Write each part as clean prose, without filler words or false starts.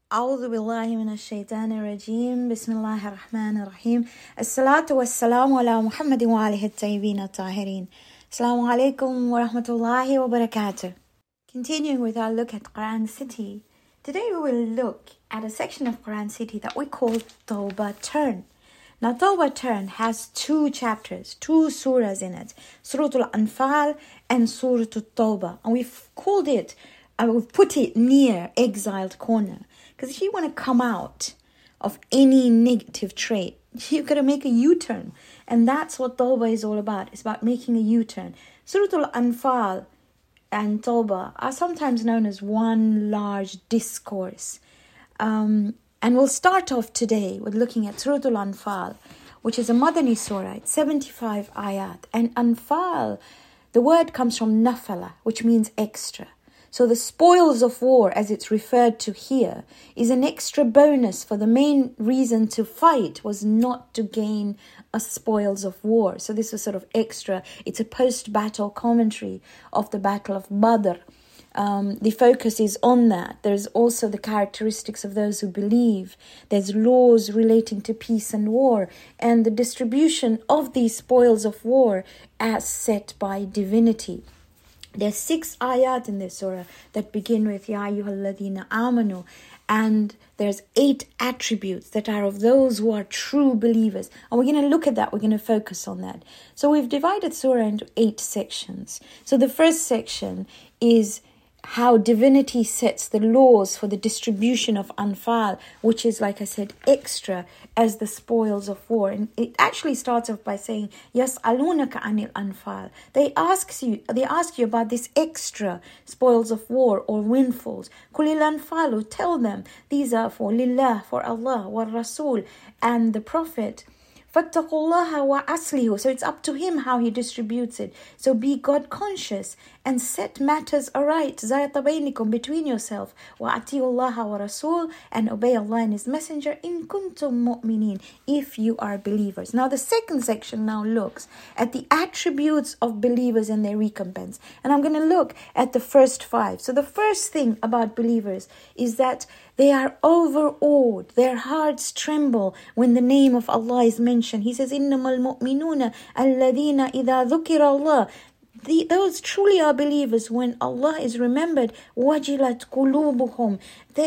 أعوذ بالله من الشيطان الرجيم بسم الله الرحمن الرحيم الصلاة والسلام على محمد وآله الطيبين الطاهرين Assalamu alaikum wa rahmatullahi wa barakatuh. Continuing with our look at Quran City, today we will look at a section of Quran City that we call Tawbah Turn. Now Tawbah Turn has two chapters, two surahs in it, Surah Al-Anfal and Surah Al-Tawbah, and we've called it, we've put it near Exiled Corner. Because if you want to come out of any negative trait, you've got to make a U-turn. And that's what Tawbah is all about. It's about making a U-turn. Surah Al-Anfal and Tawbah are sometimes known as one large discourse. And we'll start off today with looking at Surah Al-Anfal, which is a Madani surah. It's 75 ayat. And Anfal, the word comes from Nafala, which means extra. So the spoils of war, as it's referred to here, is an extra bonus, for the main reason to fight was not to gain a spoils of war. So this was sort of extra. It's a post-battle commentary of the Battle of Badr. The focus is on that. There's also the characteristics of those who believe. There's laws relating to peace and war, and the distribution of these spoils of war as set by divinity. There's 6 ayat in this surah that begin with Ya ayyuhalladhina amanu, and there's 8 attributes that are of those who are true believers. And we're going to look at that, we're going to focus on that. So we've divided surah into 8 sections. So the first section is how divinity sets the laws for the distribution of Anfal, which is, like I said, extra as the spoils of war. And it actually starts off by saying, Yas'alunaka anil Anfal. They ask you about this extra spoils of war or windfalls. Kulil Anfalu, tell them, these are for Lillah, for Allah, wa Rasul, and the Prophet. فَاتَّقُوا اللَّهَ وَأَصْلِحُوا. So it's up to him how he distributes it. So be God conscious and set matters aright. ذَاتَ بَيْنِكُمْ, between yourself. وَأَطِيعُوا اللَّهَ وَرَسُولَهُ, and obey Allah and His Messenger. إِن كُنتُم مُؤْمِنِينَ, if you are believers. Now the second section now looks at the attributes of believers and their recompense. And I'm going to look at the first 5. So the first thing about believers is that they are overawed. Their hearts tremble when the name of Allah is mentioned. He says, إِنَّمَا الْمُؤْمِنُونَ الَّذِينَ إِذَا ذُكِرَ اللَّهُ. Those truly are believers when Allah is remembered. وَجِلَتْ قُلُوبُهُم.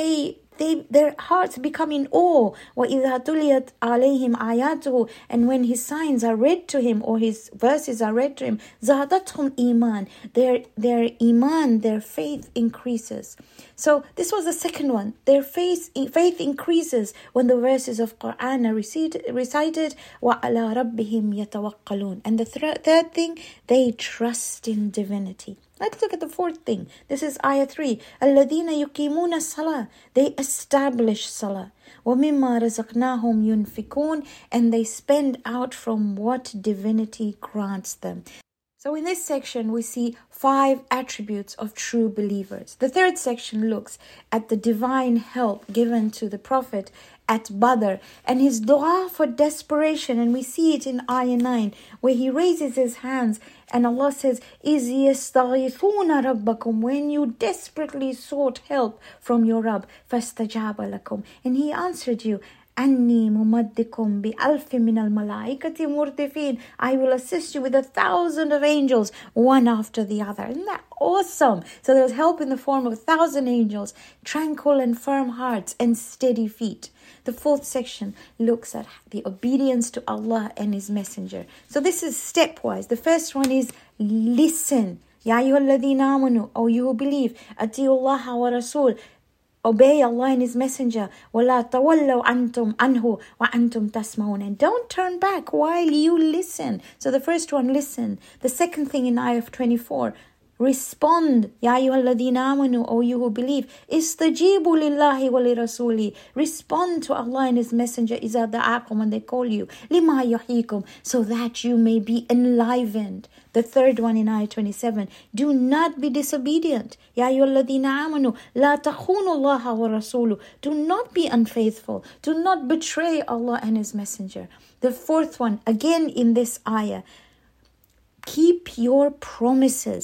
Their hearts become in awe. وَإِذَا تُلِيَتْ عَلَيْهِمْ آيَاتُهُ. And when His signs are read to him, or His verses are read to him, زَادَتْهُمْ إِيمَانًا. Their iman, their faith increases. So this was the second one. Their faith increases when the verses of Quran are recited. وَعَلَى رَبِّهِمْ يَتَوَكَّلُونَ. And the third thing, they trust in divinity. Let's look at the fourth thing. This is ayah 3. الَّذِينَ يُقِيمُونَ الصَّلَاةَ. They establish salah. وَمِمَّا رَزَقْنَاهُمْ يُنْفِقُونَ. And they spend out from what divinity grants them. So in this section, we see 5 attributes of true believers. The third section looks at the divine help given to the Prophet at Badr and his dua for desperation. And we see it in ayah 9, where he raises his hands and Allah says, إِذْ يَسْتَغِيثُونَ رَبَّكُمْ. When you desperately sought help from your Rabb, فَاسْتَجَابَ لَكُمْ. And He answered you. أَنِّي مُمَدِّكُمْ بِأَلْفٍ مِّنَ الْمَلَائِكَةِ مُرْدِفِينَ. I will assist you with 1,000 of angels, one after the other. Isn't that awesome? So there was help in the form of 1,000 angels, tranquil and firm hearts, and steady feet. The fourth section looks at the obedience to Allah and His Messenger. So this is stepwise. The first one is listen. Ya ayyuhalladhina amanu, O you who believe, ati'u Allah wa Rasul. Obey Allah and His Messenger. وَلَا تَوَلَّوْا عَنْتُمْ عَنْهُ وَأَنْتُمْ تَسْمَعُونَ. And don't turn back while you listen. So the first one, listen. The second thing in ayah 24, respond. Ya ayyuhalladhina amanu, O you who believe. Istajibu lillahi wa lirasuli. Respond to Allah and His Messenger iza da'akum, when they call you. Lima yuhyikum, so that you may be enlivened. The third one in ayah 27, do not be disobedient. Ya ayyuhalladhina amanu la takhunu Allah wa rasulu. Do not be unfaithful. Do not betray Allah and His Messenger. The fourth one, again in this ayah, keep your promises.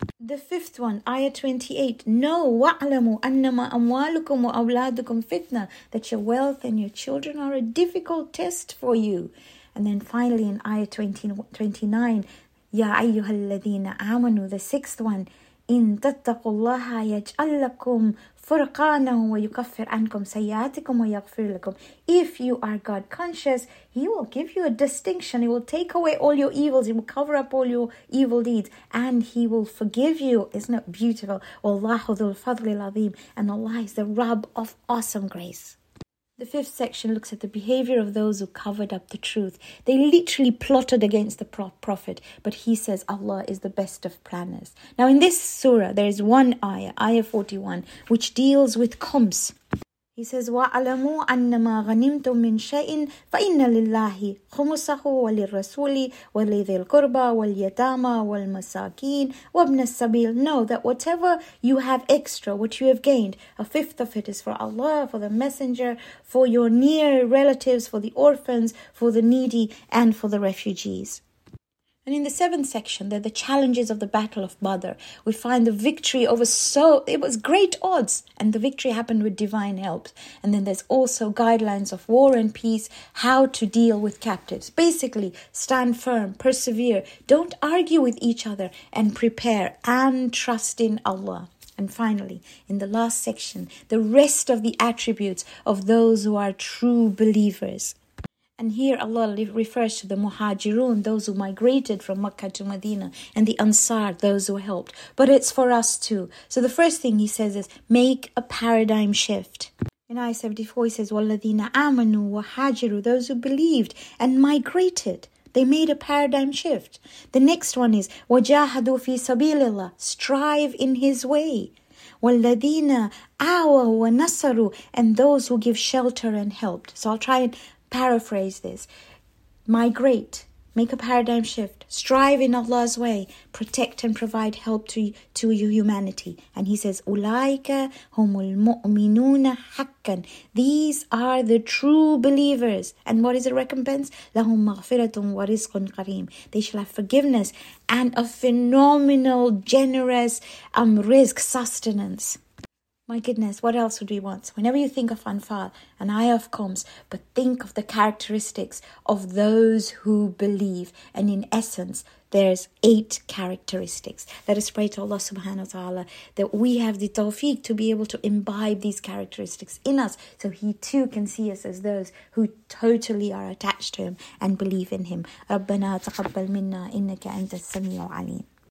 The fifth one, ayah 28. Know, wa'alamu annama amwalukum wa awladukum fitna, that your wealth and your children are a difficult test for you. And then finally in ayah 29, Ya ayyuhalladhina amanu, the sixth one, In tattaqullaha yaj'al lakum furqanahu wa yukaffir ankum sayyatikum wa yaghfir lakum. If you are God conscious, He will give you a distinction. He will take away all your evils. He will cover up all your evil deeds. And He will forgive you. Isn't it beautiful? Wallahu dhul fadlil azim. And Allah is the Rabb of awesome grace. The fifth section looks at the behavior of those who covered up the truth. They literally plotted against the Prophet, but he says Allah is the best of planners. Now in this surah, there is one ayah 41, which deals with khums. He says, وَعَلَمُوا أَنَّمَا غَنِمْتُم مِّن شَيْءٍ فَإِنَّ لِلَّهِ خُمُسَهُ وَلِلرَّسُولِ وَلِذِي الْقُرْبَى وَالْيَتَامَى وَالْمَسَاكِينِ وَابْنَ السَّبِيلِ. Know that whatever you have extra, what you have gained, a fifth of it is for Allah, for the Messenger, for your near relatives, for the orphans, for the needy, and for the refugees. And in the seventh section, there are the challenges of the Battle of Badr. We find the victory over it was great odds, and the victory happened with divine help. And then there's also guidelines of war and peace, how to deal with captives. Basically, stand firm, persevere, don't argue with each other, and prepare and trust in Allah. And finally, in the last section, the rest of the attributes of those who are true believers. And here Allah refers to the Muhajirun, those who migrated from Makkah to Medina, and the Ansar, those who helped. But it's for us too. So the first thing he says is, make a paradigm shift. In ayah 74, he says, وَالَّذِينَ آمَنُوا وَحَاجِرُوا, those who believed and migrated. They made a paradigm shift. The next one is, وَجَاهَدُوا فِي سَبِيلِ اللَّهِ, strive in His way. وَالَّذِينَ آوَوا وَنَصَرُوا, and those who give shelter and helped. So I'll try and paraphrase this. Migrate, make a paradigm shift, strive in Allah's way, protect and provide help to humanity. And he says, Ulaika humul mu'minuna haqqan. These are the true believers. And what is the recompense? Lahum maghfiratun wa rizqun kareem. They shall have forgiveness and a phenomenal, generous rizq, sustenance. My goodness, what else would we want? Whenever you think of Anfal, an ayah of comes, but think of the characteristics of those who believe. And in essence, there's 8 characteristics. Let us pray to Allah subhanahu wa ta'ala that we have the tawfiq to be able to imbibe these characteristics in us, so He too can see us as those who totally are attached to Him and believe in Him. رَبَّنَا تَقَبَّلْ مِنَّا إِنَّكَ أَنْتَ السَّمِيعُ الْعَلِيمُ.